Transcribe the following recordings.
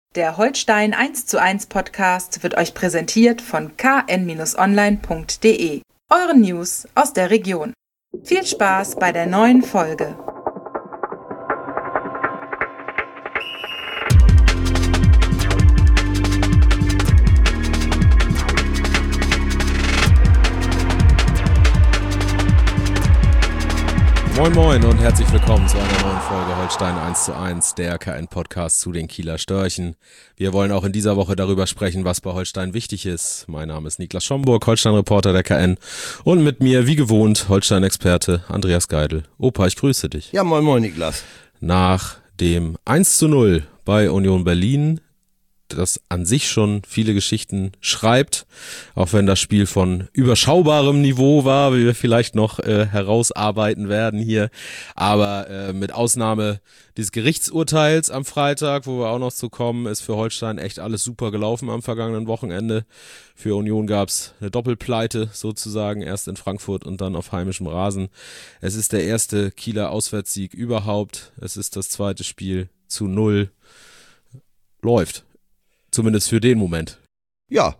Der Holstein 1:1 Podcast wird euch präsentiert von kn-online.de, euren News aus der Region. Viel Spaß bei der neuen Folge. Moin Moin und herzlich willkommen zu einer neuen Folge Holstein 1:1, der KN-Podcast zu den Kieler Störchen. Wir wollen auch in dieser Woche darüber sprechen, was bei Holstein wichtig ist. Mein Name ist Niklas Schomburg, Holstein-Reporter der KN, und mit mir, wie gewohnt, Holstein-Experte Andreas Geidel. Opa, ich grüße dich. Ja, moin moin Niklas. Nach dem 1:0 bei Union Berlin, das an sich schon viele Geschichten schreibt, auch wenn das Spiel von überschaubarem Niveau war, wie wir vielleicht noch herausarbeiten werden hier, aber mit Ausnahme dieses Gerichtsurteils am Freitag, wo wir auch noch zu kommen, ist für Holstein echt alles super gelaufen am vergangenen Wochenende. Für Union gab's eine Doppelpleite sozusagen, erst in Frankfurt und dann auf heimischem Rasen. Es ist der erste Kieler Auswärtssieg überhaupt, es ist das zweite Spiel zu 0, läuft. Zumindest für den Moment. Ja,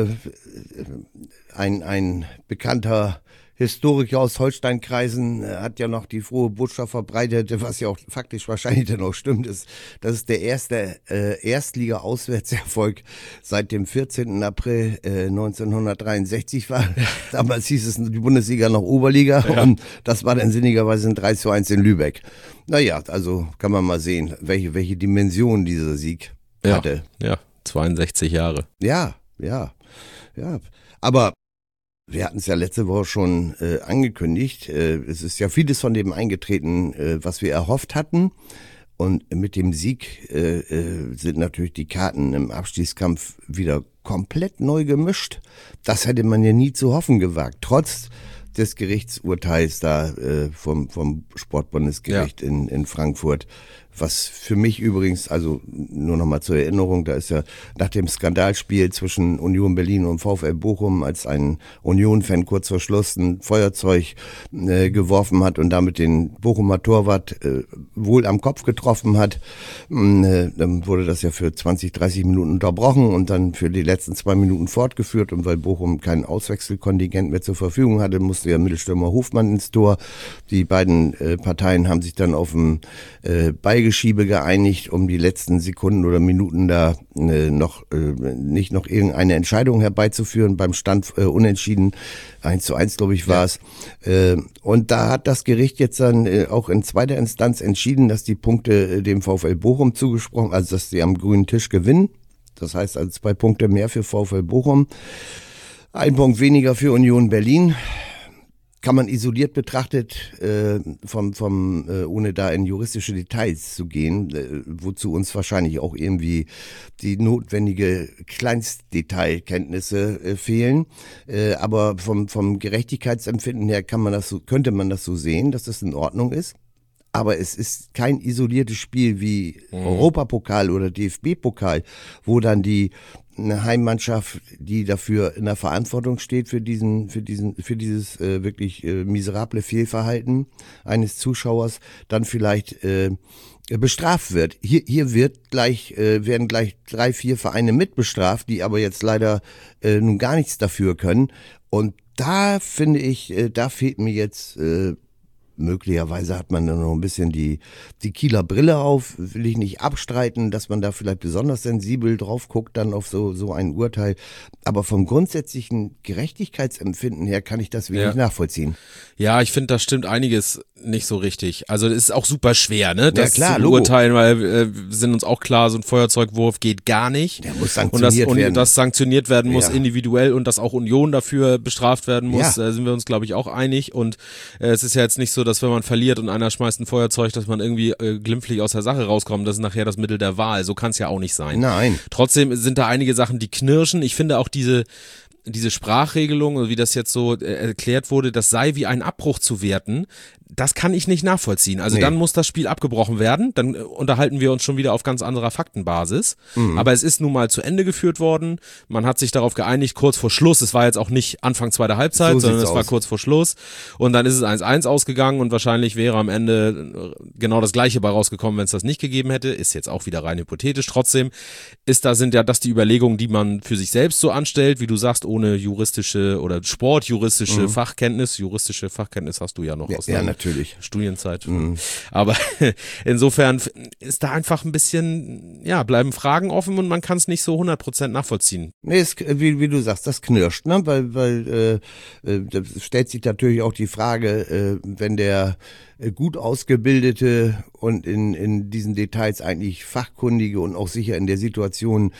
ein bekannter Historiker aus Holsteinkreisen hat ja noch die frohe Botschaft verbreitet, was ja auch faktisch wahrscheinlich dann auch stimmt, ist, dass es der erste Erstliga-Auswärtserfolg seit dem 14. April 1963 war. Damals hieß es die Bundesliga noch Oberliga, ja. Und das war dann sinnigerweise ein 3:1 in Lübeck. Naja, also kann man mal sehen, welche Dimension dieser Sieg hatte. Ja. 62 Jahre. Ja. Aber wir hatten es ja letzte Woche schon angekündigt. Es ist ja vieles von dem eingetreten, was wir erhofft hatten. Und mit dem Sieg sind natürlich die Karten im Abstiegskampf wieder komplett neu gemischt. Das hätte man ja nie zu hoffen gewagt. Trotz des Gerichtsurteils da vom Sportbundesgericht in Frankfurt. Was für mich übrigens, also nur nochmal zur Erinnerung, da ist ja nach dem Skandalspiel zwischen Union Berlin und VfL Bochum, als ein Union-Fan kurz vor Schluss ein Feuerzeug geworfen hat und damit den Bochumer Torwart wohl am Kopf getroffen hat, dann wurde das ja für 20, 30 Minuten unterbrochen und dann für die letzten 2 Minuten fortgeführt. Und weil Bochum kein Auswechselkontingent mehr zur Verfügung hatte, musste ja Mittelstürmer Hofmann ins Tor. Die beiden Parteien haben sich dann auf ein Beigeschiebe geeinigt, um die letzten Sekunden oder Minuten da noch irgendeine Entscheidung herbeizuführen. Beim Stand unentschieden 1:1, glaube ich, war es. Und da hat das Gericht jetzt dann auch in zweiter Instanz entschieden, dass die Punkte dem VfL Bochum zugesprochen, also dass sie am grünen Tisch gewinnen. Das heißt also 2 Punkte mehr für VfL Bochum, 1 Punkt weniger für Union Berlin. Kann man isoliert betrachtet, ohne da in juristische Details zu gehen, wozu uns wahrscheinlich auch irgendwie die notwendige Kleinstdetailkenntnisse fehlen. Aber vom Gerechtigkeitsempfinden her könnte man das so sehen, dass das in Ordnung ist. Aber es ist kein isoliertes Spiel wie Europapokal oder DFB-Pokal, wo dann eine Heimmannschaft, die dafür in der Verantwortung steht für dieses wirklich miserable Fehlverhalten eines Zuschauers, dann vielleicht bestraft wird. Hier werden gleich 3, 4 Vereine mitbestraft, die aber jetzt leider nun gar nichts dafür können. Und da finde ich, da fehlt mir jetzt möglicherweise hat man dann noch ein bisschen die Kieler Brille auf, will ich nicht abstreiten, dass man da vielleicht besonders sensibel drauf guckt, dann auf so ein Urteil. Aber vom grundsätzlichen Gerechtigkeitsempfinden her kann ich das wirklich nachvollziehen. Ja, ich finde, da stimmt einiges nicht so richtig. Also es ist auch super schwer, ne, das zu beurteilen, weil wir sind uns auch klar, so ein Feuerzeugwurf geht gar nicht. Der muss sanktioniert werden. Und das sanktioniert werden muss individuell und dass auch Union dafür bestraft werden muss, sind wir uns, glaube ich, auch einig. Und es ist ja jetzt nicht so, dass wenn man verliert und einer schmeißt ein Feuerzeug, dass man irgendwie glimpflich aus der Sache rauskommt. Das ist nachher das Mittel der Wahl. So kann es ja auch nicht sein. Nein. Trotzdem sind da einige Sachen, die knirschen. Ich finde auch diese Sprachregelung, wie das jetzt so erklärt wurde, das sei wie ein Abbruch zu werten, Das kann ich nicht nachvollziehen. Also Nee. dann muss das Spiel abgebrochen werden, dann unterhalten wir uns schon wieder auf ganz anderer Faktenbasis. Aber es ist nun mal zu Ende geführt worden, man hat sich darauf geeinigt, kurz vor Schluss, es war jetzt auch nicht Anfang zweiter Halbzeit, So sondern sieht's es war aus. kurz vor Schluss und dann ist es 1-1 ausgegangen und wahrscheinlich wäre am Ende genau das Gleiche bei rausgekommen, wenn es das nicht gegeben hätte, ist jetzt auch wieder rein hypothetisch. Trotzdem sind ja das die Überlegungen, die man für sich selbst so anstellt, wie du sagst, ohne juristische oder sportjuristische Fachkenntnis. Juristische Fachkenntnis hast du ja noch aus Ja, deiner natürlich. Studienzeit. Aber insofern ist da einfach ein bisschen, ja, bleiben Fragen offen und man kann es nicht so 100% nachvollziehen. Nee, wie du sagst, das knirscht, ne? Weil da stellt sich natürlich auch die Frage, wenn der gut ausgebildete und in diesen Details eigentlich fachkundige und auch sicher in der Situation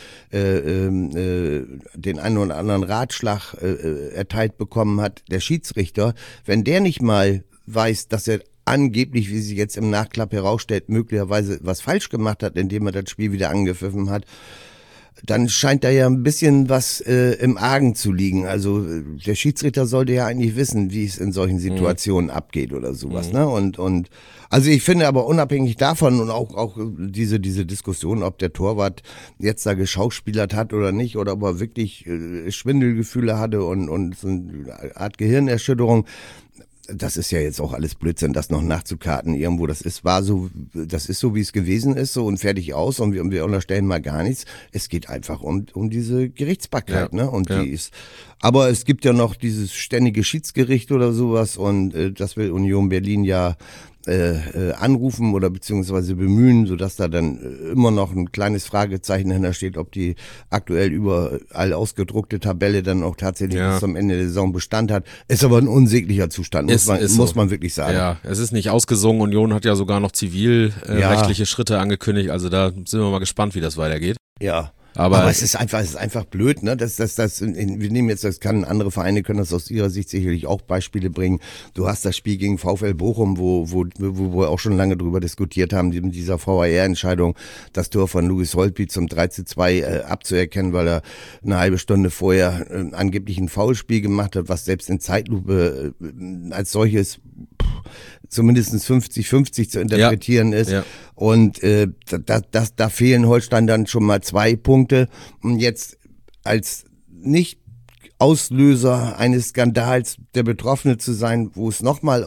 den einen oder anderen Ratschlag erteilt bekommen hat, der Schiedsrichter, wenn der nicht mal weiß, dass er angeblich, wie sich jetzt im Nachklapp herausstellt, möglicherweise was falsch gemacht hat, indem er das Spiel wieder angepfiffen hat, dann scheint da ja ein bisschen was im Argen zu liegen. Also der Schiedsrichter sollte ja eigentlich wissen, wie es in solchen Situationen abgeht oder sowas. Ne? Und also ich finde aber unabhängig davon und auch diese Diskussion, ob der Torwart jetzt da geschauspielert hat oder nicht oder ob er wirklich Schwindelgefühle hatte und so eine Art Gehirnerschütterung, das ist ja jetzt auch alles Blödsinn, das noch nachzukarten irgendwo. Das ist so, wie es gewesen ist, so und fertig aus und wir unterstellen mal gar nichts. Es geht einfach um diese Gerichtsbarkeit, ne? Und die ist, aber es gibt ja noch dieses ständige Schiedsgericht oder sowas und das will Union Berlin ja anrufen oder beziehungsweise bemühen, sodass da dann immer noch ein kleines Fragezeichen dahinter steht, ob die aktuell überall ausgedruckte Tabelle dann auch tatsächlich bis zum Ende der Saison Bestand hat. Ist aber ein unsäglicher Zustand, muss man wirklich sagen. Ja, es ist nicht ausgesungen. Union hat ja sogar noch zivilrechtliche Schritte angekündigt. Also da sind wir mal gespannt, wie das weitergeht. Ja. Aber es ist einfach blöd, ne? Wir nehmen jetzt, andere Vereine können das aus ihrer Sicht sicherlich auch Beispiele bringen. Du hast das Spiel gegen VfL Bochum, wo wir auch schon lange drüber diskutiert haben, mit dieser VAR-Entscheidung, das Tor von Louis Holtby zum 3:2 abzuerkennen, weil er eine halbe Stunde vorher angeblich ein Foulspiel gemacht hat, was selbst in Zeitlupe als solches zumindest 50-50 zu interpretieren ist. Ja. Und da fehlen Holstein dann schon mal 2 Punkte. Und jetzt als Nicht-Auslöser eines Skandals der Betroffene zu sein, wo es nochmal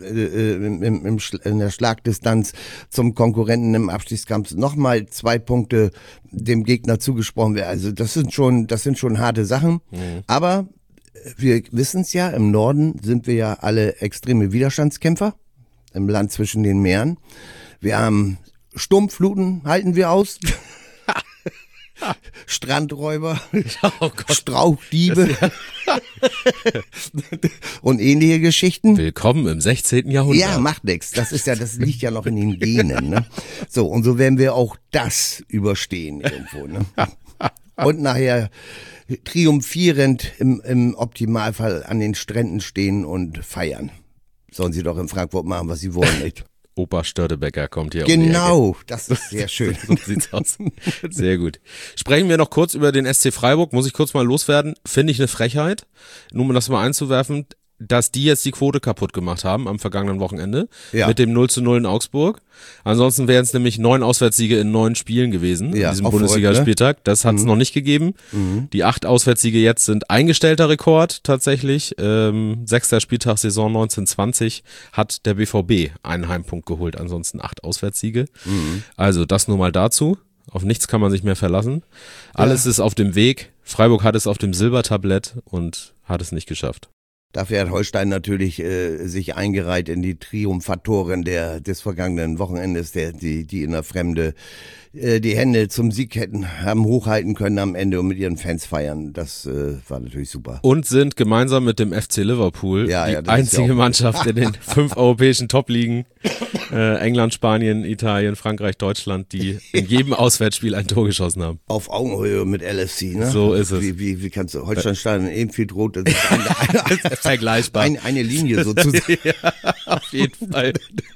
in der Schlagdistanz zum Konkurrenten im Abstiegskampf nochmal 2 Punkte dem Gegner zugesprochen werden. Also das sind schon harte Sachen. Aber wir wissen es ja, im Norden sind wir ja alle extreme Widerstandskämpfer im Land zwischen den Meeren. Wir haben Sturmfluten, halten wir aus. Strandräuber, Strauchdiebe und ähnliche Geschichten. Willkommen im 16. Jahrhundert. Ja, macht nix. Das liegt ja noch in den Genen. Ne? So, und so werden wir auch das überstehen irgendwo. Ne? Und nachher triumphierend im Optimalfall an den Stränden stehen und feiern. Sollen sie doch in Frankfurt machen, was sie wollen, nicht? Opa Störtebecker kommt hier. Genau, das ist sehr schön. So sieht's aus. Sehr gut. Sprechen wir noch kurz über den SC Freiburg. Muss ich kurz mal loswerden. Finde ich eine Frechheit. Nur um das mal einzuwerfen, dass die jetzt die Quote kaputt gemacht haben am vergangenen Wochenende mit dem 0:0 in Augsburg. Ansonsten wären es nämlich 9 Auswärtssiege in 9 Spielen gewesen in diesem Bundesligaspieltag. Ne? Das hat es noch nicht gegeben. Die 8 Auswärtssiege jetzt sind eingestellter Rekord tatsächlich. 6. Spieltag Saison 1920 hat der BVB einen Heimpunkt geholt. Ansonsten 8 Auswärtssiege. Also das nur mal dazu. Auf nichts kann man sich mehr verlassen. Alles ist auf dem Weg. Freiburg hat es auf dem Silbertablett und hat es nicht geschafft. Dafür hat Holstein natürlich sich eingereiht in die Triumphatoren des vergangenen Wochenendes, die in der Fremde die Hände zum Sieg haben hochhalten können am Ende und mit ihren Fans feiern. Das war natürlich super. Und sind gemeinsam mit dem FC Liverpool die einzige Mannschaft in den 5 europäischen Top-Ligen, England, Spanien, Italien, Frankreich, Deutschland, die in jedem Auswärtsspiel ein Tor geschossen haben. Auf Augenhöhe mit LFC, ne? So ist es. Wie kannst du Holstein-Stadion Enfield Road, das ist vergleichbar. Eine Linie sozusagen. Ja, auf jeden Fall.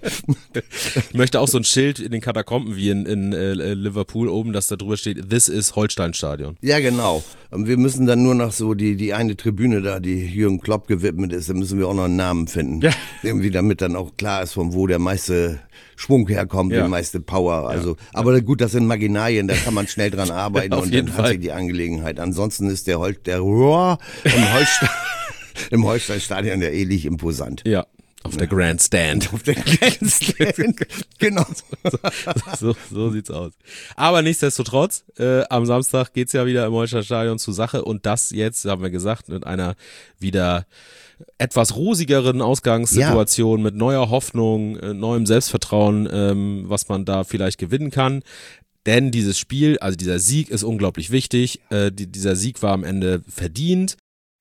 Ich möchte auch so ein Schild in den Katakomben wie in Liverpool oben, dass da drüber steht, This is Holstein-Stadion. Ja, genau. Und wir müssen dann nur noch so die eine Tribüne da, die Jürgen Klopp gewidmet ist, da müssen wir auch noch einen Namen finden. Ja. Irgendwie, damit dann auch klar ist, von wo der meiste Schwung herkommt, die meiste Power. Also, aber gut, das sind Marginalien, da kann man schnell dran arbeiten und dann hat sich die Angelegenheit. Ansonsten ist der Rohr im Holstein-Stadion ja ähnlich imposant. Ja. Auf der Grandstand. Auf der Grandstand, genau. So sieht's aus. Aber nichtsdestotrotz, am Samstag geht's ja wieder im Holstein-Stadion zur Sache und das jetzt, haben wir gesagt, mit einer wieder etwas rosigeren Ausgangssituation, mit neuer Hoffnung, neuem Selbstvertrauen, was man da vielleicht gewinnen kann. Denn dieses Spiel, also dieser Sieg ist unglaublich wichtig. Dieser Sieg war am Ende verdient.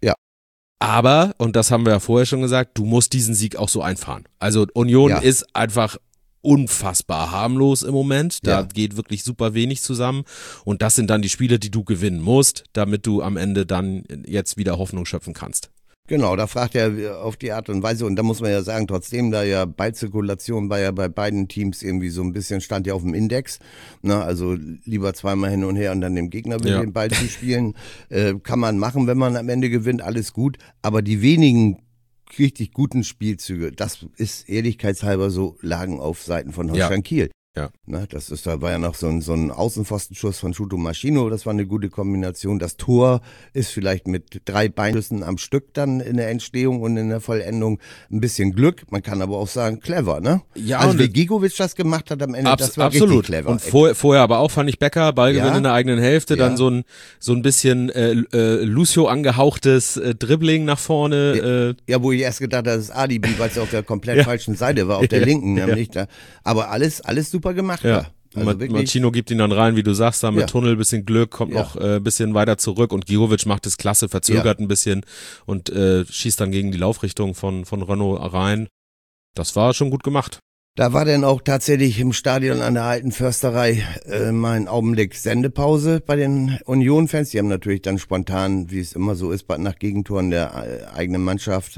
Aber, und das haben wir ja vorher schon gesagt, du musst diesen Sieg auch so einfahren. Also Union ist einfach unfassbar harmlos im Moment. Da geht wirklich super wenig zusammen. Und das sind dann die Spiele, die du gewinnen musst, damit du am Ende dann jetzt wieder Hoffnung schöpfen kannst. Genau, da fragt er auf die Art und Weise, und da muss man ja sagen, trotzdem da ja Ballzirkulation war ja bei beiden Teams irgendwie so ein bisschen, stand ja auf dem Index, na, also lieber zweimal hin und her und dann dem Gegner wieder den Ball zu spielen, kann man machen, wenn man am Ende gewinnt, alles gut, aber die wenigen richtig guten Spielzüge, das ist ehrlichkeitshalber so, lagen auf Seiten von Holstein Kiel. Ja. Na, da war ja noch so ein Außenpfostenschuss von Shuto Maschino, das war eine gute Kombination. Das Tor ist vielleicht mit 3 Beinschüssen am Stück dann in der Entstehung und in der Vollendung ein bisschen Glück. Man kann aber auch sagen, clever, ne? Ja, also wie Gigovic das gemacht hat am Ende, das war absolut richtig clever. Und vorher aber auch fand ich Becker, Ballgewinn in der eigenen Hälfte, dann so ein bisschen Lucio angehauchtes Dribbling nach vorne. Ja, wo ich erst gedacht habe, das ist Alibi, weil es auf der komplett falschen Seite war, auf der linken nämlich. Da. Aber alles super gemacht. Ja. Also Machino gibt ihn dann rein, wie du sagst, da mit Tunnel, bisschen Glück, kommt noch bisschen weiter zurück und Gigovic macht es klasse, verzögert ein bisschen und schießt dann gegen die Laufrichtung von Renault rein. Das war schon gut gemacht. Da war dann auch tatsächlich im Stadion an der Alten Försterei mal ein Augenblick Sendepause bei den Union-Fans. Die haben natürlich dann spontan, wie es immer so ist, nach Gegentoren der eigenen Mannschaft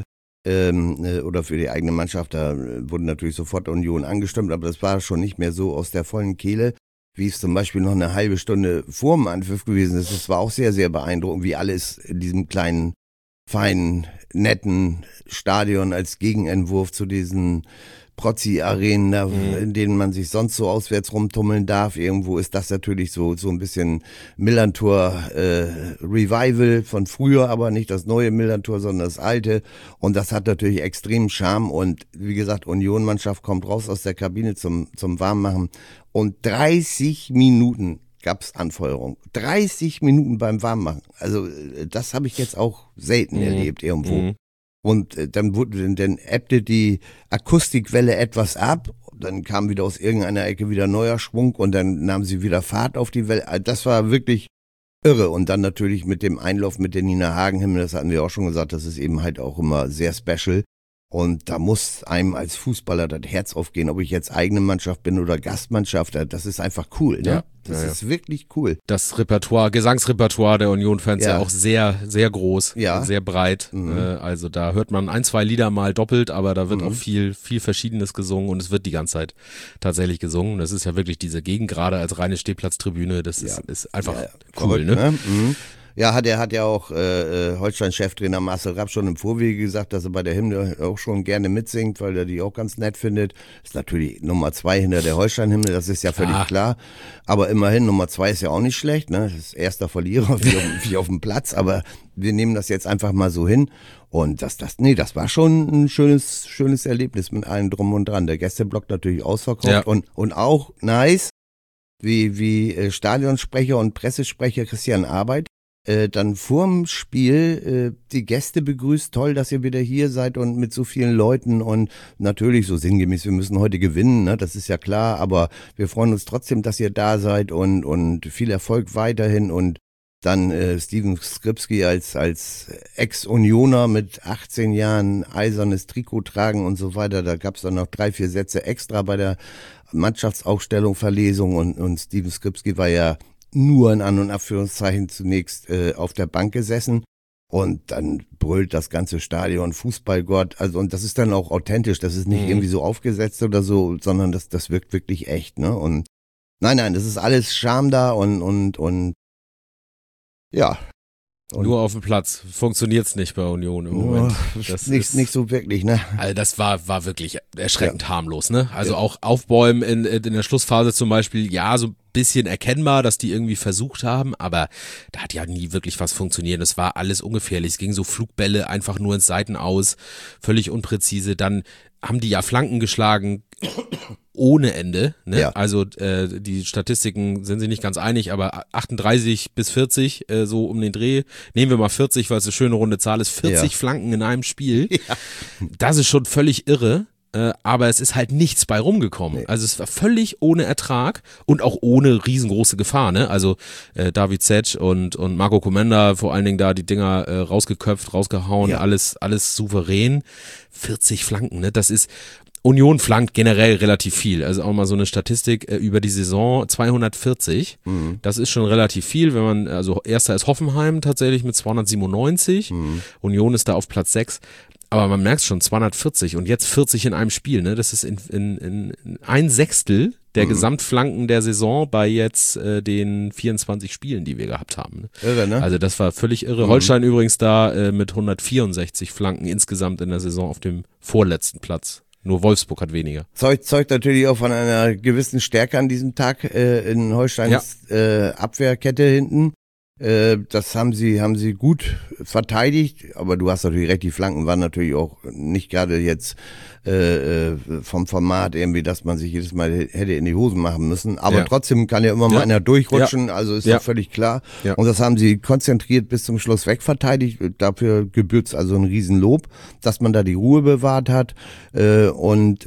oder für die eigene Mannschaft, da wurde natürlich sofort Union angestimmt, aber das war schon nicht mehr so aus der vollen Kehle, wie es zum Beispiel noch eine halbe Stunde vor dem Anpfiff gewesen ist. Das war auch sehr, sehr beeindruckend, wie alles in diesem kleinen, feinen, netten Stadion als Gegenentwurf zu diesen Prozzi-Arenen, in denen man sich sonst so auswärts rumtummeln darf. Irgendwo ist das natürlich so ein bisschen Millantor Revival von früher, aber nicht das neue Millantor, sondern das alte. Und das hat natürlich extremen Charme. Und wie gesagt, Union-Mannschaft kommt raus aus der Kabine zum Warmmachen. Und 30 Minuten gab's Anfeuerung. 30 Minuten beim Warmmachen. Also das habe ich jetzt auch selten erlebt irgendwo. Und dann ebbte die Akustikwelle etwas ab, dann kam wieder aus irgendeiner Ecke wieder neuer Schwung und dann nahm sie wieder Fahrt auf die Welle. Das war wirklich irre. Und dann natürlich mit dem Einlauf mit der Nina Hagen-Hymne, das hatten wir auch schon gesagt, das ist eben halt auch immer sehr special. Und da muss einem als Fußballer das Herz aufgehen, ob ich jetzt eigene Mannschaft bin oder Gastmannschaft. Das ist einfach cool, ne? Ja, das ist wirklich cool. Das Gesangsrepertoire der Union-Fans ja auch sehr, sehr groß, sehr breit. Also da hört man 1, 2 Lieder mal doppelt, aber da wird auch viel Verschiedenes gesungen und es wird die ganze Zeit tatsächlich gesungen. Das ist ja wirklich diese Gegend, gerade als reine Stehplatztribüne, das ist einfach cool, verrückt, ne? Ja, hat ja auch Holstein-Cheftrainer Marcel Rapp schon im Vorwege gesagt, dass er bei der Hymne auch schon gerne mitsingt, weil er die auch ganz nett findet. Ist natürlich Nummer 2 hinter der Holstein-Hymne, das ist ja völlig klar. Aber immerhin, Nummer 2 ist ja auch nicht schlecht, ne? Das ist erster Verlierer wie auf dem Platz, aber wir nehmen das jetzt einfach mal so hin. Und das war schon ein schönes Erlebnis mit allem drum und dran. Der Gästeblock natürlich ausverkauft und auch nice, wie Stadionsprecher und Pressesprecher Christian Arbeit dann vorm Spiel die Gäste begrüßt, toll, dass ihr wieder hier seid und mit so vielen Leuten und natürlich so sinngemäß, wir müssen heute gewinnen, ne, das ist ja klar, aber wir freuen uns trotzdem, dass ihr da seid und viel Erfolg weiterhin und dann Steven Skripski als Ex-Unioner mit 18 Jahren eisernes Trikot tragen und so weiter, da gab's dann noch 3, 4 Sätze extra bei der Mannschaftsaufstellung, Verlesung und Steven Skripski war ja nur in An- und Abführungszeichen zunächst auf der Bank gesessen und dann brüllt das ganze Stadion, Fußballgott, also und das ist dann auch authentisch, das ist nicht irgendwie so aufgesetzt oder so, sondern das wirkt wirklich echt, ne? Und nein, das ist alles Charme da und ja. Und nur auf dem Platz funktioniert's nicht bei Union im Moment. Das nicht so wirklich, ne? Also das war wirklich erschreckend harmlos, ne? Also auch Aufbäumen in der Schlussphase zum Beispiel, ja, so ein bisschen erkennbar, dass die irgendwie versucht haben, aber da hat ja nie wirklich was funktioniert. Es war alles ungefährlich. Es ging so Flugbälle einfach nur ins Seitenaus, völlig unpräzise. Dann haben die ja Flanken geschlagen ohne Ende, ne? Ja. Also die Statistiken sind sich nicht ganz einig, aber 38 bis 40, so um den Dreh. Nehmen wir mal 40, weil es eine schöne runde Zahl ist. 40 Flanken in einem Spiel. Ja. Das ist schon völlig irre. Aber es ist halt nichts bei rumgekommen. Nee. Also es war völlig ohne Ertrag und auch ohne riesengroße Gefahr, ne? Also David Zetsch und Marco Komenda vor allen Dingen da die Dinger rausgeköpft, rausgehauen, alles souverän. 40 Flanken, ne? Das ist Union flankt generell relativ viel. Also auch mal so eine Statistik über die Saison 240. Das ist schon relativ viel, wenn man, also erster ist Hoffenheim tatsächlich mit 297. Union ist da auf Platz 6. Aber man merkt schon, 240 und jetzt 40 in einem Spiel, ne? Das ist in ein Sechstel der Gesamtflanken der Saison bei jetzt den 24 Spielen, die wir gehabt haben. Ne? Irre, ne? Also das war völlig irre. Holstein übrigens da mit 164 Flanken insgesamt in der Saison auf dem vorletzten Platz. Nur Wolfsburg hat weniger. Zeugt natürlich auch von einer gewissen Stärke an diesem Tag in Holsteins Abwehrkette hinten. Das haben sie gut verteidigt, aber du hast natürlich recht, die Flanken waren natürlich auch nicht gerade jetzt vom Format irgendwie, dass man sich jedes Mal hätte in die Hosen machen müssen, aber trotzdem kann ja immer mal einer durchrutschen, also ist doch völlig klar. Ja. Und das haben sie konzentriert bis zum Schluss wegverteidigt, dafür gebührt's also ein Riesenlob, dass man da die Ruhe bewahrt hat und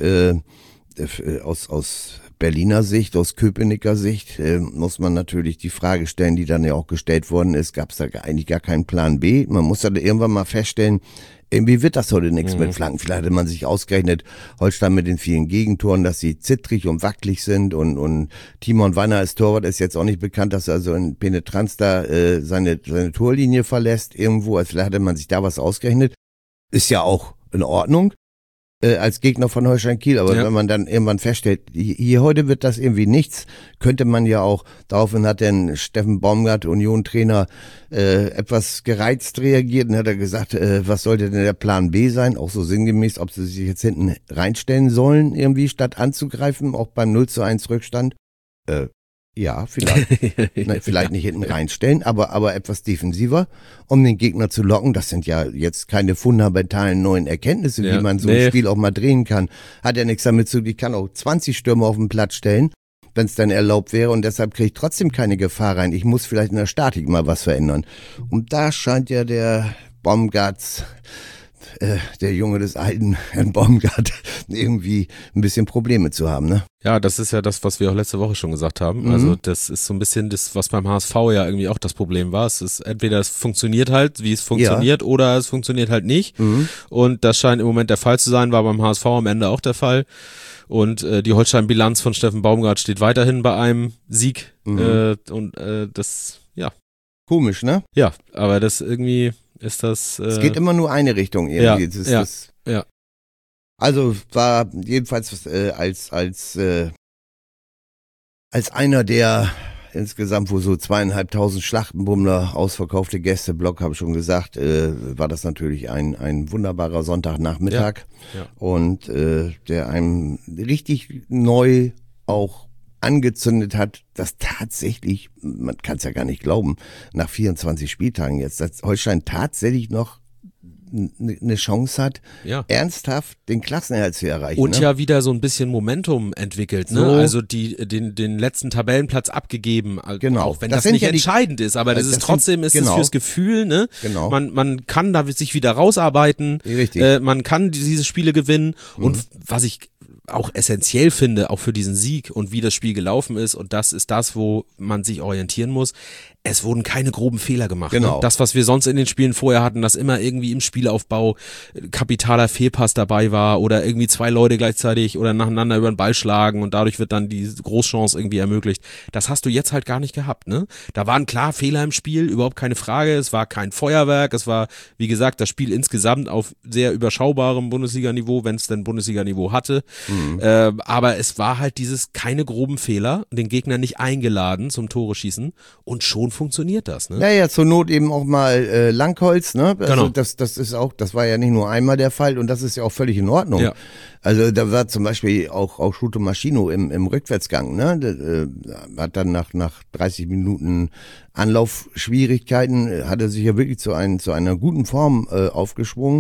aus Berliner Sicht, aus Köpenicker Sicht muss man natürlich die Frage stellen, die dann ja auch gestellt worden ist, gab es da eigentlich gar keinen Plan B? Man muss dann irgendwann mal feststellen, irgendwie wird das heute nichts mit Flanken. Vielleicht hatte man sich ausgerechnet, Holstein mit den vielen Gegentoren, dass sie zittrig und wackelig sind und Timon Wanner als Torwart ist jetzt auch nicht bekannt, dass er also in Penetranz da seine Torlinie verlässt irgendwo. Also vielleicht hatte man sich da was ausgerechnet. Ist ja auch in Ordnung. Als Gegner von Holstein Kiel, aber wenn man dann irgendwann feststellt, hier heute wird das irgendwie nichts, könnte man ja auch, daraufhin hat denn Steffen Baumgart, Union-Trainer, etwas gereizt reagiert und hat er gesagt, was sollte denn der Plan B sein, auch so sinngemäß, ob sie sich jetzt hinten reinstellen sollen, irgendwie statt anzugreifen, auch beim 0:1 Rückstand. Ja, vielleicht. Vielleicht nicht hinten reinstellen, aber etwas defensiver, um den Gegner zu locken. Das sind ja jetzt keine fundamentalen neuen Erkenntnisse, wie man so ein Spiel auch mal drehen kann. Hat ja nichts damit zu tun. Ich kann auch 20 Stürmer auf den Platz stellen, wenn es dann erlaubt wäre und deshalb kriege ich trotzdem keine Gefahr rein. Ich muss vielleicht in der Statik mal was verändern. Und da scheint ja der Baumgarts, der Junge des alten Herrn Baumgart, irgendwie ein bisschen Probleme zu haben, ne? Ja, das ist ja das, was wir auch letzte Woche schon gesagt haben. Also das ist so ein bisschen das, was beim HSV ja irgendwie auch das Problem war. Es ist entweder es funktioniert halt, wie es funktioniert, oder es funktioniert halt nicht. Und das scheint im Moment der Fall zu sein, war beim HSV am Ende auch der Fall. Und die Holstein-Bilanz von Steffen Baumgart steht weiterhin bei einem Sieg. Das, ja. Komisch, ne? Ja, aber das irgendwie ist das... es geht immer nur eine Richtung irgendwie. Ja. Also war jedenfalls als einer der insgesamt wo so 2.500 Schlachtenbummler ausverkaufte Gästeblock, habe ich schon gesagt, war das natürlich ein wunderbarer Sonntagnachmittag und der einem richtig neu auch angezündet hat, dass tatsächlich, man kann es ja gar nicht glauben, nach 24 Spieltagen jetzt, dass Holstein tatsächlich noch eine Chance hat, ernsthaft den Klassenerhalt zu erreichen. Und ja wieder so ein bisschen Momentum entwickelt, ne? So. Also den letzten Tabellenplatz abgegeben, Genau. Auch wenn das nicht entscheidend ist, aber das ist trotzdem ist es fürs Gefühl, ne? Genau. Man kann da sich wieder rausarbeiten, Richtig. man kann diese Spiele gewinnen und was ich auch essentiell finde, auch für diesen Sieg und wie das Spiel gelaufen ist, und das ist das, wo man sich orientieren muss. Es wurden keine groben Fehler gemacht. Genau. Ne? Das, was wir sonst in den Spielen vorher hatten, dass immer irgendwie im Spielaufbau kapitaler Fehlpass dabei war oder irgendwie zwei Leute gleichzeitig oder nacheinander über den Ball schlagen und dadurch wird dann die Großchance irgendwie ermöglicht. Das hast du jetzt halt gar nicht gehabt. Ne? Da waren klar Fehler im Spiel, überhaupt keine Frage. Es war kein Feuerwerk. Es war, wie gesagt, das Spiel insgesamt auf sehr überschaubarem Bundesliga-Niveau, wenn es denn Bundesliga-Niveau hatte. Aber es war halt keine groben Fehler, den Gegner nicht eingeladen zum Tore schießen und schon funktioniert das, ne? Ja, zur Not eben auch mal Langholz, ne? Also Genau. das ist auch, das war ja nicht nur einmal der Fall und das ist ja auch völlig in Ordnung. Ja. Also da war zum Beispiel auch Schuto Maschino im Rückwärtsgang, ne? Hat dann nach 30 Minuten Anlaufschwierigkeiten, hat er sich ja wirklich zu einer guten Form aufgeschwungen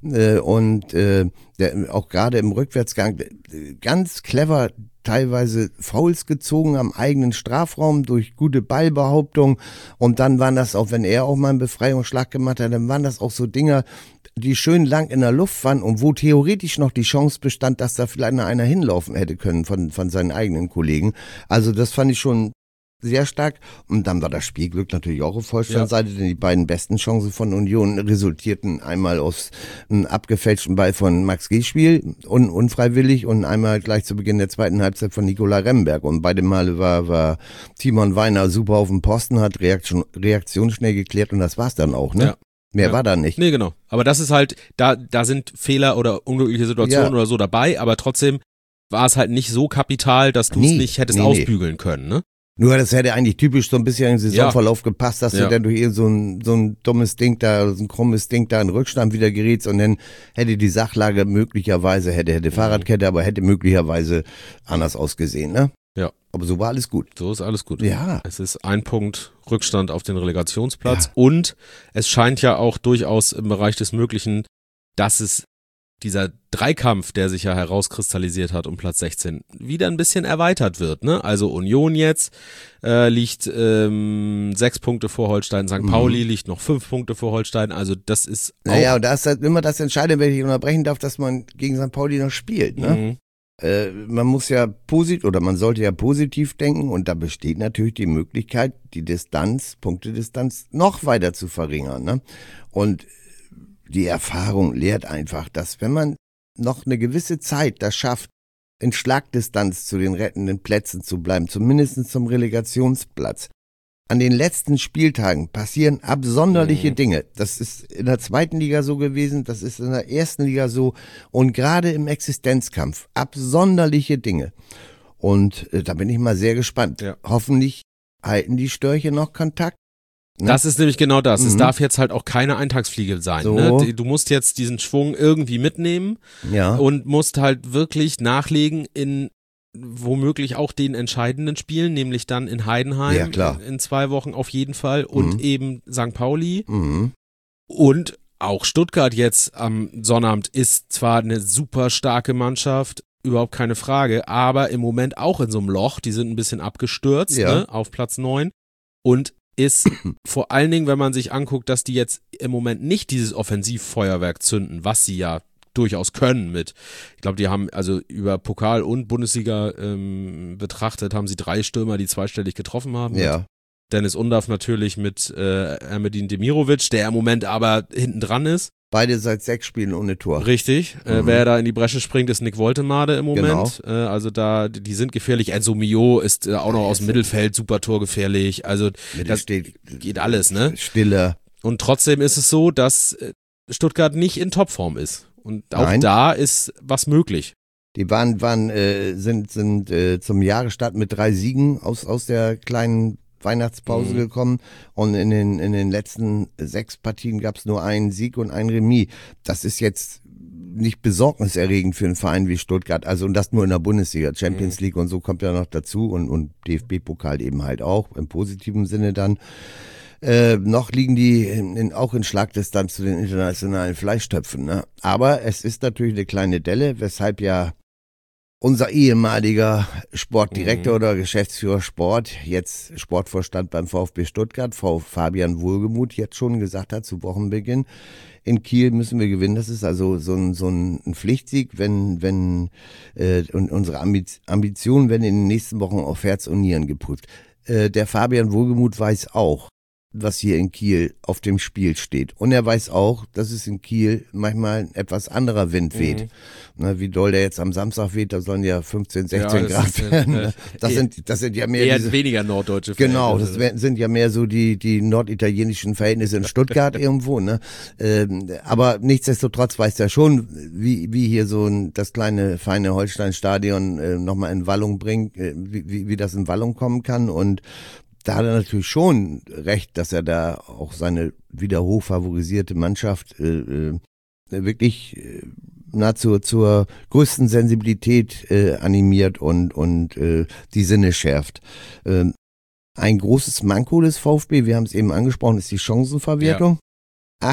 und auch gerade im Rückwärtsgang ganz clever teilweise Fouls gezogen am eigenen Strafraum durch gute Ballbehauptung und dann waren das auch, wenn er auch mal einen Befreiungsschlag gemacht hat, dann waren das auch so Dinger, die schön lang in der Luft waren und wo theoretisch noch die Chance bestand, dass da vielleicht einer hinlaufen hätte können von seinen eigenen Kollegen. Also das fand ich schon sehr stark. Und dann war das Spielglück natürlich auch auf Holstein-Seite, denn die beiden besten Chancen von Union resultierten einmal aus einem abgefälschten Ball von Max Gießspiel, unfreiwillig, und einmal gleich zu Beginn der zweiten Halbzeit von Nikola Remberg. Und beide Male war Timon Weiner super auf dem Posten, hat Reaktion schnell geklärt und das war's dann auch, ne? Ja. Mehr war da nicht. Nee, genau. Aber das ist halt, da sind Fehler oder unglückliche Situationen oder so dabei, aber trotzdem war es halt nicht so kapital, dass du es nicht hättest ausbügeln können, ne? Nur das hätte eigentlich typisch so ein bisschen im Saisonverlauf gepasst, dass du dann durch so ein dummes Ding da, so ein krummes Ding da in Rückstand wieder gerätst und dann hätte die Sachlage möglicherweise, hätte Fahrradkette, aber hätte möglicherweise anders ausgesehen, ne? Ja. Aber so war alles gut. So ist alles gut. Ja. Es ist 1 Punkt Rückstand auf den Relegationsplatz und es scheint ja auch durchaus im Bereich des Möglichen, dass es dieser Dreikampf, der sich ja herauskristallisiert hat um Platz 16, wieder ein bisschen erweitert wird, ne? Also Union jetzt liegt 6 Punkte vor Holstein, St. Pauli liegt noch 5 Punkte vor Holstein, also das ist auch... Naja, und da ist halt immer das Entscheidende, wenn ich unterbrechen darf, dass man gegen St. Pauli noch spielt, ne? Man muss ja man sollte ja positiv denken und da besteht natürlich die Möglichkeit, die Punktedistanz noch weiter zu verringern, ne? Und die Erfahrung lehrt einfach, dass wenn man noch eine gewisse Zeit das schafft, in Schlagdistanz zu den rettenden Plätzen zu bleiben, zumindest zum Relegationsplatz. An den letzten Spieltagen passieren absonderliche Dinge. Das ist in der zweiten Liga so gewesen, das ist in der ersten Liga so und gerade im Existenzkampf absonderliche Dinge. Und da bin ich mal sehr gespannt. Ja. Hoffentlich halten die Störche noch Kontakt. Ne? Das ist nämlich genau das. Es darf jetzt halt auch keine Eintagsfliege sein. So. Ne? Du musst jetzt diesen Schwung irgendwie mitnehmen und musst halt wirklich nachlegen in womöglich auch den entscheidenden Spielen, nämlich dann in Heidenheim in 2 Wochen auf jeden Fall und eben St. Pauli und auch Stuttgart jetzt am Sonnabend ist zwar eine super starke Mannschaft, überhaupt keine Frage, aber im Moment auch in so einem Loch, die sind ein bisschen abgestürzt, ne, auf Platz 9 und ist vor allen Dingen, wenn man sich anguckt, dass die jetzt im Moment nicht dieses Offensivfeuerwerk zünden, was sie ja durchaus können ich glaube, die haben also über Pokal und Bundesliga betrachtet, haben sie 3 Stürmer, die zweistellig getroffen haben. Ja. Dennis Undav natürlich mit Ermedin Demirovic, der im Moment aber hinten dran ist. Beide seit 6 Spielen ohne Tor. Richtig. Wer da in die Bresche springt, ist Nick Woltemade im Moment. Genau. Also die sind gefährlich. Enzo Mio ist auch noch aus dem Mittelfeld super torgefährlich. Also das geht alles, ne? Stiller. Und trotzdem ist es so, dass Stuttgart nicht in Topform ist. Und auch da ist was möglich. Die sind zum Jahresstart mit 3 Siegen aus der kleinen Weihnachtspause gekommen und in den letzten 6 Partien gab es nur einen Sieg und ein Remis. Das ist jetzt nicht besorgniserregend für einen Verein wie Stuttgart, also und das nur in der Bundesliga, Champions League und so kommt ja noch dazu und DFB-Pokal eben halt auch, im positiven Sinne dann. Noch liegen die auch in Schlagdistanz zu den internationalen Fleischtöpfen, ne? Aber es ist natürlich eine kleine Delle, weshalb ja unser ehemaliger Sportdirektor oder Geschäftsführer Sport, jetzt Sportvorstand beim VfB Stuttgart, Fabian Wohlgemuth, jetzt schon gesagt hat zu Wochenbeginn, in Kiel müssen wir gewinnen. Das ist also so ein Pflichtsieg, wenn und unsere Ambitionen werden in den nächsten Wochen auf Herz und Nieren geprüft. Der Fabian Wohlgemuth weiß auch, was hier in Kiel auf dem Spiel steht. Und er weiß auch, dass es in Kiel manchmal ein etwas anderer Wind weht. Na, wie doll der jetzt am Samstag weht, da sollen ja 15, 16 Grad werden. Das sind ja mehr eher weniger norddeutsche Verhältnisse. Genau, das sind ja mehr so die norditalienischen Verhältnisse in Stuttgart irgendwo. Ne? Aber nichtsdestotrotz weiß er schon, wie hier so das kleine, feine Holstein-Stadion nochmal in Wallung bringt, wie das in Wallung kommen kann. Und da hat er natürlich schon recht, dass er da auch seine wieder hochfavorisierte Mannschaft wirklich nahezu zur größten Sensibilität animiert und die Sinne schärft. Ein großes Manko des VfB, wir haben es eben angesprochen, ist die Chancenverwertung. Ja.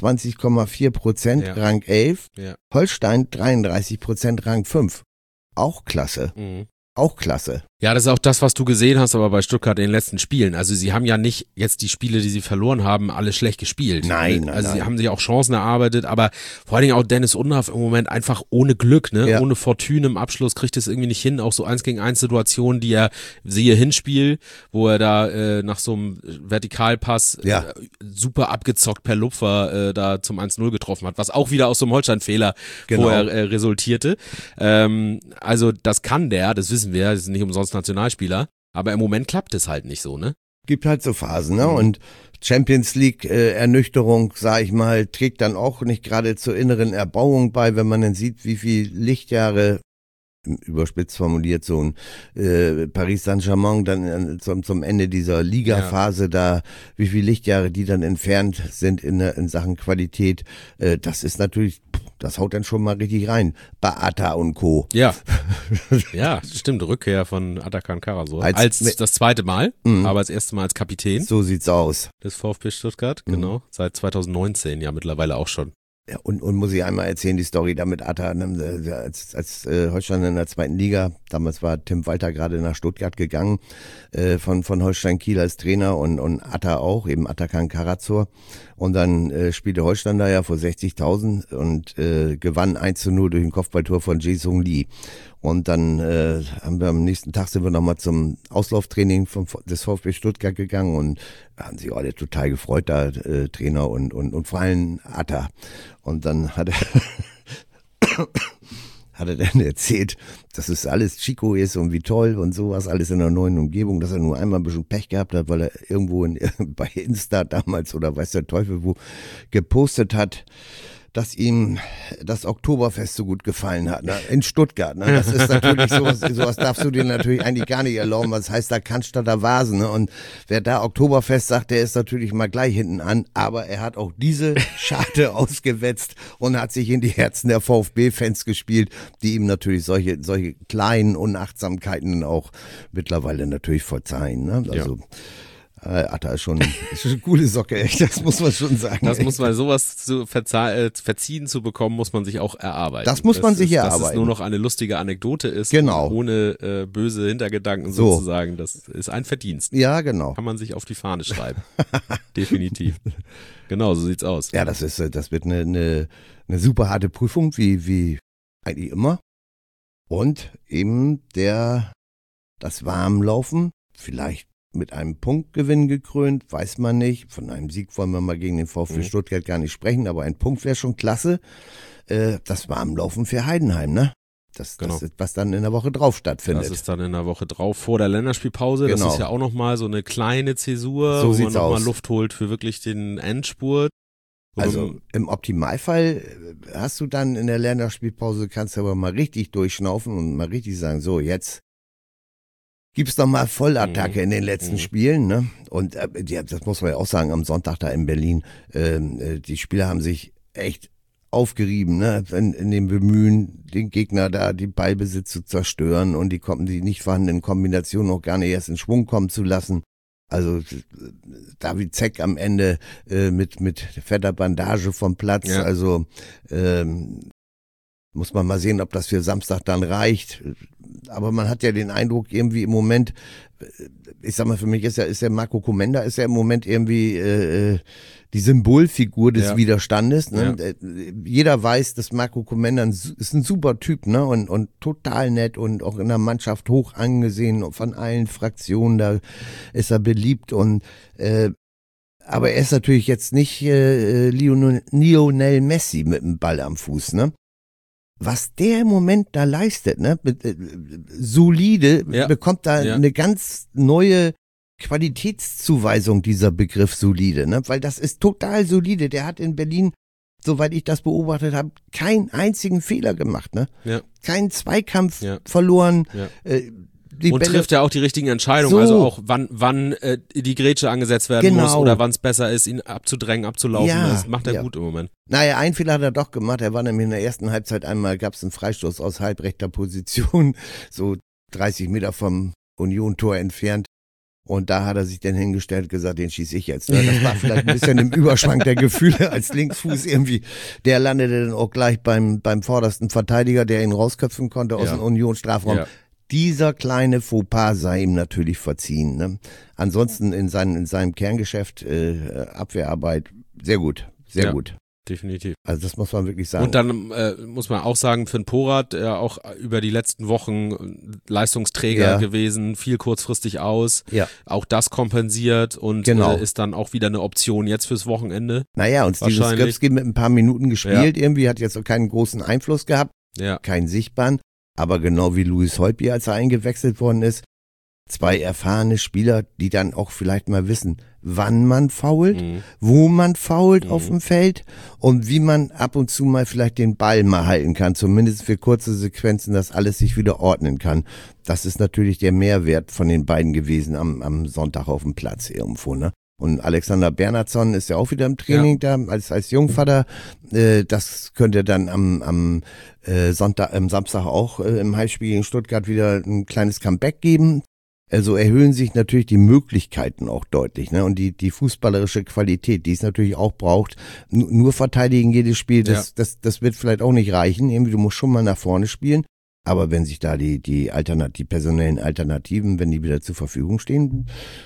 28,4%, ja. Rang 11. Ja. Holstein 33%, Rang 5. Auch klasse. Auch klasse. Ja, das ist auch das, was du gesehen hast, aber bei Stuttgart in den letzten Spielen. Also sie haben ja nicht jetzt die Spiele, die sie verloren haben, alle schlecht gespielt. Nein. Sie haben sich auch Chancen erarbeitet, aber vor allen Dingen auch Dennis Undaff im Moment einfach ohne Glück, ne? Ja. Ohne Fortune im Abschluss kriegt es irgendwie nicht hin. Auch so 1-gegen-1 Situationen, die er, siehe Hinspiel, wo er da nach so einem Vertikalpass super abgezockt per Lupfer da zum 1-0 getroffen hat, was auch wieder aus so einem Holstein-Fehler vorher resultierte. Also das kann das wissen wir, das ist nicht umsonst Nationalspieler, aber im Moment klappt es halt nicht so, ne? Gibt halt so Phasen, ne? Und Champions League Ernüchterung, sag ich mal, trägt dann auch nicht gerade zur inneren Erbauung bei, wenn man dann sieht, wie viel Lichtjahre, überspitzt formuliert, so ein Paris Saint-Germain dann zum Ende dieser Ligaphase da, wie viel Lichtjahre die dann entfernt sind in Sachen Qualität, das ist natürlich, das haut dann schon mal richtig rein. Bei Atta und Co. Ja, ja, stimmt, Rückkehr von Atakan Karasor. Als das zweite Mal, aber das erste Mal als Kapitän. So sieht's aus. Des VfB Stuttgart, genau, seit 2019 ja mittlerweile auch schon. Ja, und muss ich einmal erzählen, die Story da mit Atta, als Holstein in der zweiten Liga, damals war Tim Walter gerade nach Stuttgart gegangen, von Holstein Kiel als Trainer und Atta auch, eben Atakan Karasor. Und dann spielte Holstein da ja vor 60.000 und gewann 1-0 durch ein Kopfballtor von Jae-Sung Lee. Und dann haben wir am nächsten Tag sind wir nochmal zum Auslauftraining des VfB Stuttgart gegangen und haben sich alle total gefreut, da Trainer und vor allem Atta. Und dann hat er dann erzählt, dass es alles Chico ist und wie toll und sowas, alles in der neuen Umgebung, dass er nur einmal ein bisschen Pech gehabt hat, weil er irgendwo bei Insta damals oder weiß der Teufel wo gepostet hat, dass ihm das Oktoberfest so gut gefallen hat, ne? In Stuttgart. Ne? Das ist natürlich sowas darfst du dir natürlich eigentlich gar nicht erlauben, was heißt da Cannstatter Vasen. Ne? Und wer da Oktoberfest sagt, der ist natürlich mal gleich hinten an, aber er hat auch diese Scharte ausgewetzt und hat sich in die Herzen der VfB-Fans gespielt, die ihm natürlich solche kleinen Unachtsamkeiten auch mittlerweile natürlich verzeihen. Ne? Also Atta ist schon eine coole Socke, echt, das muss man schon sagen. Das muss man, sowas verziehen zu bekommen, muss man sich auch erarbeiten. Das muss man sich erarbeiten. Dass es nur noch eine lustige Anekdote ist, genau. Ohne böse Hintergedanken sozusagen, das ist ein Verdienst. Ja, genau. Kann man sich auf die Fahne schreiben. Definitiv. Genau, so sieht's aus. Ja, das wird eine super harte Prüfung, wie eigentlich immer. Und eben das Warmlaufen, vielleicht mit einem Punktgewinn gekrönt, weiß man nicht. Von einem Sieg wollen wir mal gegen den VfB Stuttgart gar nicht sprechen, aber ein Punkt wäre schon klasse. Das Warmlaufen für Heidenheim, ne? Das ist, was dann in der Woche drauf stattfindet. Das ist dann in der Woche drauf vor der Länderspielpause. Genau. Das ist ja auch nochmal so eine kleine Zäsur, so wo man nochmal Luft holt für wirklich den Endspurt. Also im Optimalfall hast du dann in der Länderspielpause, kannst du aber mal richtig durchschnaufen und mal richtig sagen, so jetzt gibt's doch mal Vollattacke in den letzten Spielen, ne? Und das muss man ja auch sagen, am Sonntag da in Berlin, die Spieler haben sich echt aufgerieben, ne? In dem Bemühen, den Gegner da die Ballbesitz zu zerstören und die nicht vorhandenen Kombinationen auch gar nicht erst in Schwung kommen zu lassen. Also David Zeck am Ende mit fetter Bandage vom Platz, also Muss man mal sehen, ob das für Samstag dann reicht. Aber man hat ja den Eindruck, irgendwie im Moment, ich sag mal, für mich ist ja Marco Komenda ist ja im Moment irgendwie die Symbolfigur des Widerstandes. Ne? Ja. Jeder weiß, dass Marco Komenda ist ein super Typ, ne? Und total nett und auch in der Mannschaft hoch angesehen von allen Fraktionen. Da ist er beliebt und aber er ist natürlich jetzt nicht Lionel Messi mit dem Ball am Fuß, ne? Was der im Moment da leistet, ne? Solide, bekommt da eine ganz neue Qualitätszuweisung, dieser Begriff solide, ne? Weil das ist total solide. Der hat in Berlin, soweit ich das beobachtet habe, keinen einzigen Fehler gemacht, ne? Ja. Keinen Zweikampf verloren. Ja. Und Bälle trifft ja auch die richtigen Entscheidungen, also auch wann die Grätsche angesetzt werden muss oder wann es besser ist, ihn abzudrängen, abzulaufen. Das macht er gut im Moment. Naja, einen Fehler hat er doch gemacht. Er war nämlich in der ersten Halbzeit einmal, gab es einen Freistoß aus halbrechter Position, so 30 Meter vom Union-Tor entfernt. Und da hat er sich dann hingestellt und gesagt, den schieße ich jetzt. Das war vielleicht ein bisschen im Überschwang der Gefühle als Linksfuß irgendwie. Der landete dann auch gleich beim vordersten Verteidiger, der ihn rausköpfen konnte aus dem Union-Strafraum. Ja. Dieser kleine Fauxpas sei ihm natürlich verziehen. Ne? Ansonsten in seinem Kerngeschäft, Abwehrarbeit, sehr gut, sehr gut. Definitiv. Also das muss man wirklich sagen. Und dann muss man auch sagen, Finn Porath, auch über die letzten Wochen Leistungsträger gewesen, viel kurzfristig aus. Ja. Auch das kompensiert und ist dann auch wieder eine Option jetzt fürs Wochenende. Naja, und Steven Skripski mit ein paar Minuten gespielt irgendwie, hat jetzt auch keinen großen Einfluss gehabt, keinen sichtbaren. Aber genau wie Louis Holtby, als er eingewechselt worden ist, 2 erfahrene Spieler, die dann auch vielleicht mal wissen, wann man foult, wo man foult auf dem Feld und wie man ab und zu mal vielleicht den Ball mal halten kann, zumindest für kurze Sequenzen, dass alles sich wieder ordnen kann. Das ist natürlich der Mehrwert von den beiden gewesen am Sonntag auf dem Platz irgendwo, ne? Und Alexander Bernhardsson ist ja auch wieder im Training da als Jungvater. Das könnte dann am Samstag auch im Heimspiel gegen Stuttgart wieder ein kleines Comeback geben. Also erhöhen sich natürlich die Möglichkeiten auch deutlich, ne? Und die fußballerische Qualität, die es natürlich auch braucht. Nur verteidigen jedes Spiel, das wird vielleicht auch nicht reichen. Irgendwie, du musst schon mal nach vorne spielen. Aber wenn sich da die personellen Alternativen, wenn die wieder zur Verfügung stehen,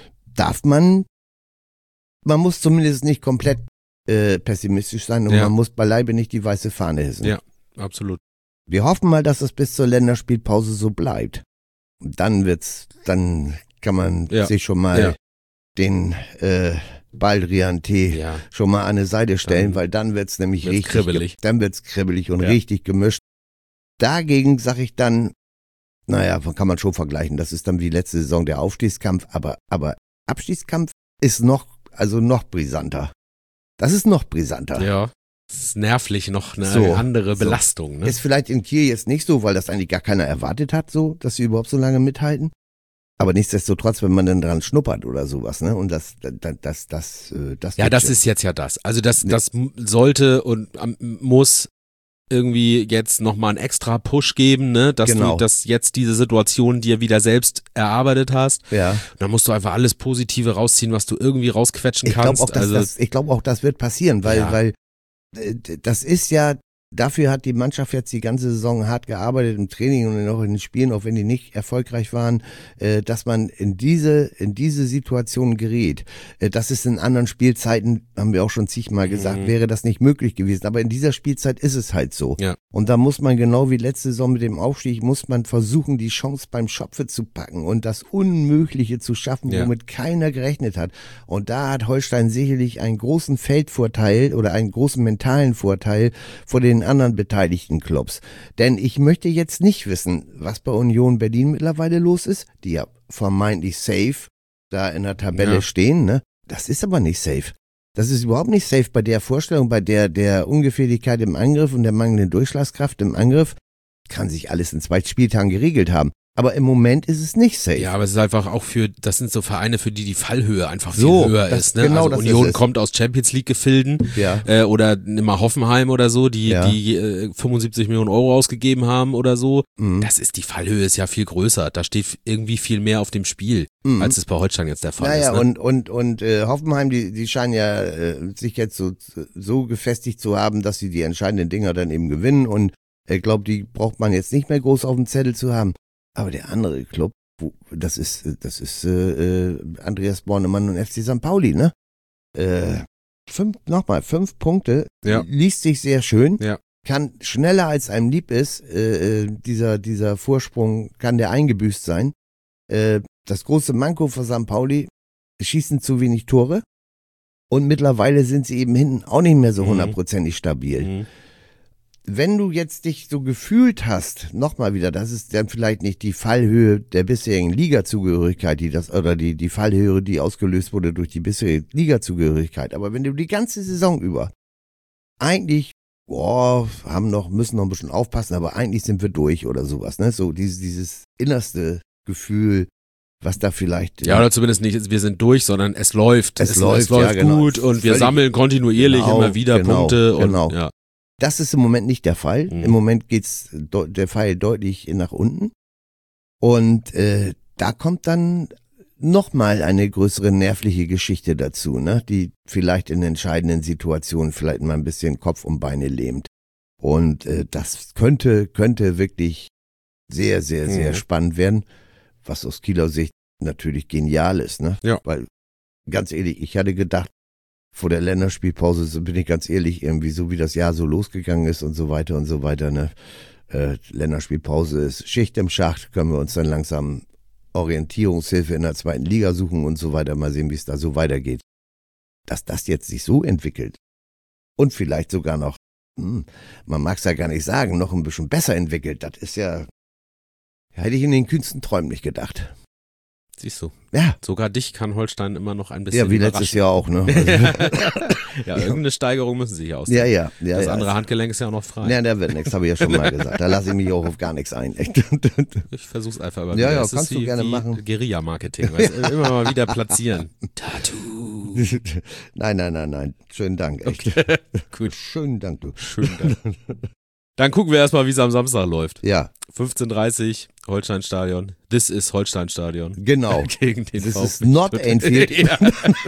man muss zumindest nicht komplett pessimistisch sein und man muss beileibe nicht die weiße Fahne hissen. Ja, absolut. Wir hoffen mal, dass es bis zur Länderspielpause so bleibt. Und dann kann man sich schon mal den Baldrian Tee schon mal an eine Seite stellen, weil dann wird's nämlich richtig kribbelig. Dann wird's kribbelig und richtig gemischt. Dagegen sag ich dann, naja, kann man schon vergleichen. Das ist dann wie letzte Saison der Aufstiegskampf, aber Abstiegskampf ist noch brisanter. Das ist noch brisanter. Ja, das ist nervlich noch eine andere Belastung. Ne? Ist vielleicht in Kiel jetzt nicht so, weil das eigentlich gar keiner erwartet hat, so, dass sie überhaupt so lange mithalten. Aber nichtsdestotrotz, wenn man dann dran schnuppert oder sowas, ne, und das ja, das ist jetzt ja das. Also das sollte und muss irgendwie jetzt nochmal einen extra Push geben, ne, dass du das jetzt diese Situation dir wieder selbst erarbeitet hast. Ja. Und dann musst du einfach alles Positive rausziehen, was du irgendwie rausquetschen kannst. Ich glaube auch, das wird passieren, weil das ist ja, dafür hat die Mannschaft jetzt die ganze Saison hart gearbeitet im Training und auch in den Spielen, auch wenn die nicht erfolgreich waren, dass man in diese Situation gerät. Das ist in anderen Spielzeiten, haben wir auch schon zigmal gesagt, wäre das nicht möglich gewesen. Aber in dieser Spielzeit ist es halt so. Ja. Und da muss man genau wie letzte Saison mit dem Aufstieg, muss man versuchen, die Chance beim Schopfe zu packen und das Unmögliche zu schaffen, womit keiner gerechnet hat. Und da hat Holstein sicherlich einen großen Feldvorteil oder einen großen mentalen Vorteil vor den anderen beteiligten Clubs. Denn ich möchte jetzt nicht wissen, was bei Union Berlin mittlerweile los ist, die ja vermeintlich safe da in der Tabelle stehen, ne? Das ist aber nicht safe. Das ist überhaupt nicht safe bei der Vorstellung, bei der Ungefährlichkeit im Angriff und der mangelnden Durchschlagskraft im Angriff. Kann sich alles in 2 Spieltagen geregelt haben. Aber im Moment ist es nicht safe. Ja, aber es ist einfach auch das sind so Vereine, für die Fallhöhe einfach viel höher ist. Ne? Genau, also Union kommt aus Champions-League-Gefilden oder nimm mal Hoffenheim oder so, die 75 Millionen Euro ausgegeben haben oder so. Das ist, die Fallhöhe ist ja viel größer. Da steht irgendwie viel mehr auf dem Spiel, als es bei Holstein jetzt der Fall ist. Ne? Und Hoffenheim, die scheinen ja sich jetzt so gefestigt zu haben, dass sie die entscheidenden Dinger dann eben gewinnen und Ich glaube, die braucht man jetzt nicht mehr groß auf dem Zettel zu haben. Aber der andere Club, das ist Andreas Bornemann und FC St. Pauli, ne? 5 Punkte, Ja. liest sich sehr schön, Ja. kann schneller als einem lieb ist, dieser Vorsprung kann der eingebüßt sein. Das große Manko für St. Pauli, schießen zu wenig Tore und mittlerweile sind sie eben hinten auch nicht mehr so 100%ig stabil. Mhm. Wenn du jetzt dich so gefühlt hast, nochmal wieder, das ist dann vielleicht nicht die Fallhöhe der bisherigen Ligazugehörigkeit, die Fallhöhe, die ausgelöst wurde durch die bisherige Ligazugehörigkeit, aber wenn du die ganze Saison über eigentlich, müssen noch ein bisschen aufpassen, aber eigentlich sind wir durch oder sowas, ne? So dieses innerste Gefühl, was da vielleicht... Ja, oder zumindest nicht, wir sind durch, sondern es läuft. Es läuft ja, genau. gut und wir Völlig- sammeln kontinuierlich immer wieder Punkte. Genau. Und, ja. Das ist im Moment nicht der Fall. Mhm. Im Moment geht's der Pfeil deutlich nach unten. Und da kommt dann nochmal eine größere nervliche Geschichte dazu, ne? Die vielleicht in entscheidenden Situationen vielleicht mal ein bisschen Kopf und Beine lähmt. Und das könnte wirklich sehr, sehr, sehr spannend werden, was aus Kieler Sicht natürlich genial ist, ne? Ja. Weil, ganz ehrlich, ich hatte gedacht, vor der Länderspielpause, so bin ich ganz ehrlich, irgendwie so wie das Jahr so losgegangen ist und so weiter, ne? Länderspielpause ist Schicht im Schacht, können wir uns dann langsam Orientierungshilfe in der 2. Liga suchen und so weiter, mal sehen, wie es da so weitergeht. Dass das jetzt sich so entwickelt und vielleicht sogar noch, man mag es ja gar nicht sagen, noch ein bisschen besser entwickelt, das ist ja, hätte ich in den kühnsten Träumen nicht gedacht. Siehst du. Ja. Sogar dich kann Holstein immer noch ein bisschen Ja, wie letztes Jahr auch, ne? Ja, irgendeine Steigerung müssen sie hier aus. Ja. Das andere Handgelenk ist ja auch noch frei. Ja, da wird nichts, habe ich ja schon mal gesagt. Da lasse ich mich auch auf gar nichts ein. Ich versuch's einfach immer Ja, wieder. ja, Es kannst ist du wie, gerne wie machen. Guerilla-Marketing. Weißt, immer mal wieder platzieren. Tattoo. Nein. Schönen Dank, echt. Gut. Schönen Dank, du. Schön. Dann gucken wir erstmal, wie es am Samstag läuft. Ja, 15:30 Holstein-Stadion. This is Holstein-Stadion. genau. Gegen den Das VfB ist not Stuttgart. Anfield. Ja.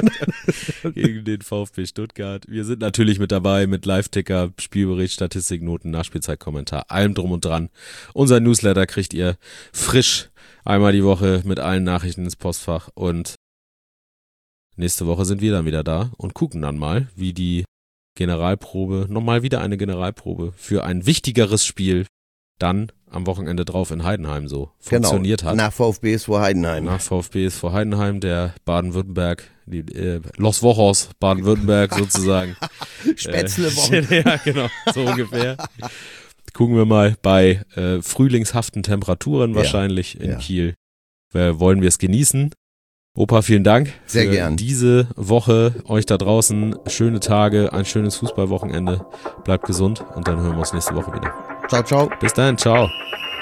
Gegen den VfB Stuttgart. Wir sind natürlich mit dabei mit Live-Ticker, Spielbericht, Statistiknoten, Nachspielzeitkommentar, allem drum und dran. Unser Newsletter kriegt ihr frisch einmal die Woche mit allen Nachrichten ins Postfach und nächste Woche sind wir dann wieder da und gucken dann mal, wie die Generalprobe, nochmal wieder eine Generalprobe für ein wichtigeres Spiel dann am Wochenende drauf in Heidenheim so funktioniert hat. Nach VfB ist vor Heidenheim. Nach VfB ist vor Heidenheim, der Baden-Württemberg, die Los Wochos Baden-Württemberg sozusagen. Spätzlewochen. Ja, genau, so ungefähr. Gucken wir mal bei frühlingshaften Temperaturen wahrscheinlich in Kiel. Wollen wir es genießen? Opa, vielen Dank Sehr für gern. diese Woche. Euch da draußen schöne Tage, ein schönes Fußballwochenende. Bleibt gesund und dann hören wir uns nächste Woche wieder. Ciao, ciao. Bis dann, ciao.